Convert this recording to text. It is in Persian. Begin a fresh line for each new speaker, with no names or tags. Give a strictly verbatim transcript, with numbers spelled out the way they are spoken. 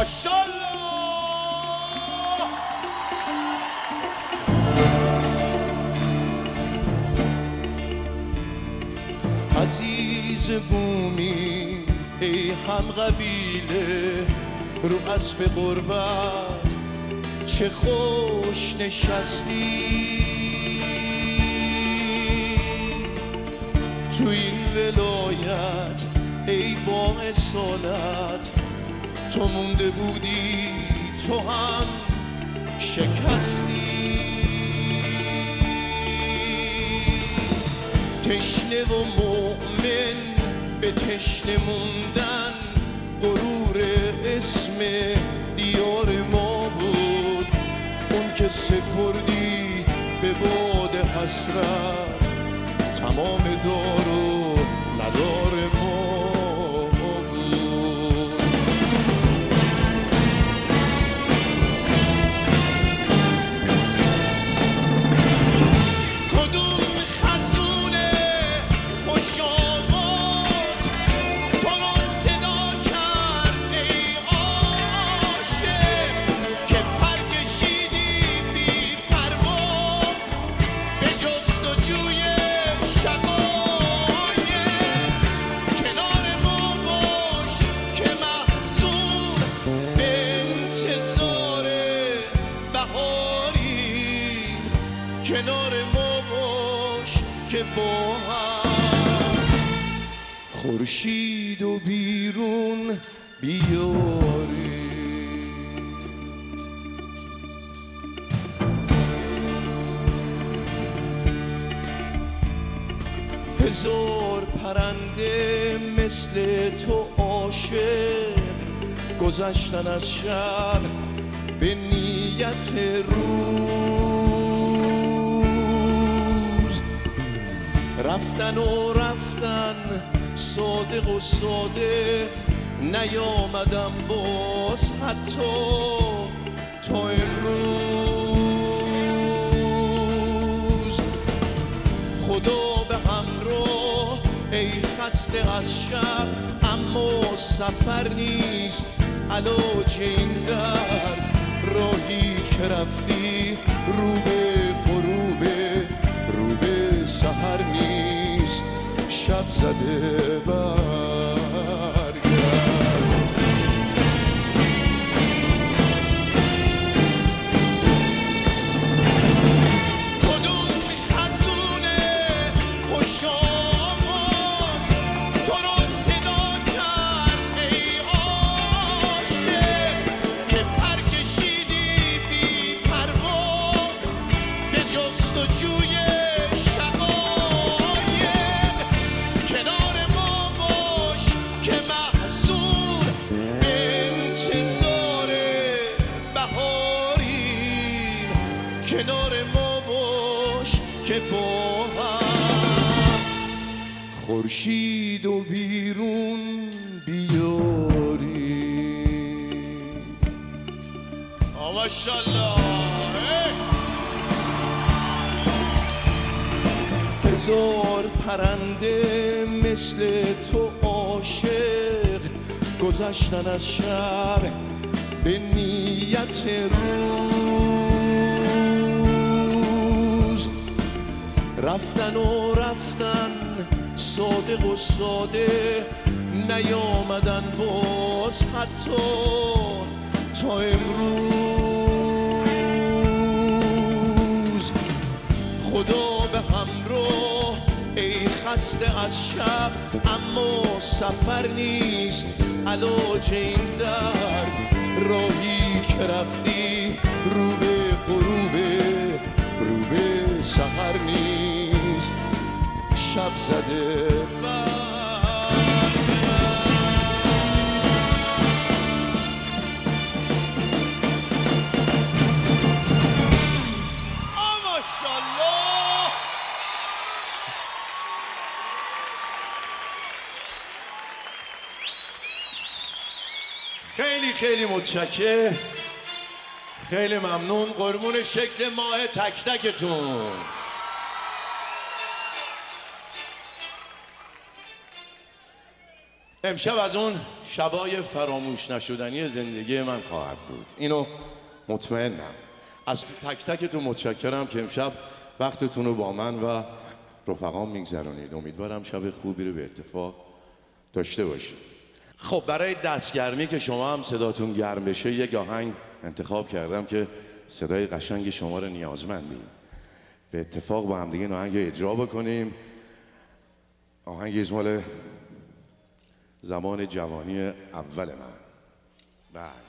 ماشاءالله. عزیز بومی ای هم قبیله، رو اسب غربت چه خوش نشستی. تو این ولایت ای با اصالت، تو مونده بودی تو هم شکستی. تشنه و مؤمن به تشنه موندن، غرور اسم دیار ما بود. اون که سپردی به باد حسرت، تمام دار و ندار ما بود. کدوم خزونه خوش آواز تو رو صدا کرد ای عاشق، که پر کشیدی بی پروا به جستجوی شقایق. کنار ما باش که محزون به انتظار بهاری، کنار ما باش که با هم خورشید و بیرون بیاری. هزار پرنده مثل تو عاشق، گذشتن از شب به نیت روز. رفتن و رفتن صادق و ساده، نیامدم باز حتی تا امروز. خدا به همراه ای خسته از شب، اما سفر نیست علاج این در. راهی که رفتی رو به غروبه، رو به سحر نیست شب زده برگرد. کدوم خزونه خوش آواز تو رو صدا کرد ای عاشق، که پر کشیدی بی پروا به جستجوی شقایق. کنار ما باش که محزون به انتظار بهاری، کنار ما باش که با هم خورشید و بیرون بیاری. ماشاءالله. هزار پرنده مثل تو عاشق، گذشتن از شب به نیت روز. رفتن و رفتن صادق و ساده، نیامدن باز حتی تا امروز. خدا به همراه ای خسته از شب، اما سفر نیست علاج این درد. راهی که رفتی رو به غروبه، رو به سحر نیست شب زده برگرد. ماشاءالله. خیلی خیلی متشکرم، خیلی ممنون. قربون شکل ماه تک تکتون. امشب از اون شبای فراموش نشدنی زندگی من خواهد بود، اینو مطمئنم. از تک تکتون متشکرم که امشب وقتتون رو با من و رفقام میگذرونید. امیدوارم شب خوبی رو به اتفاق داشته باشید. خب برای دستگرمی که شما هم صداتون گرم بشه یک آهنگ انتخاب کردم که صدای قشنگ شما رو نیازمندیم. به اتفاق با هم دیگه آهنگ اجرا بکنیم. آهنگ مال زمان جوانی اول من. بله.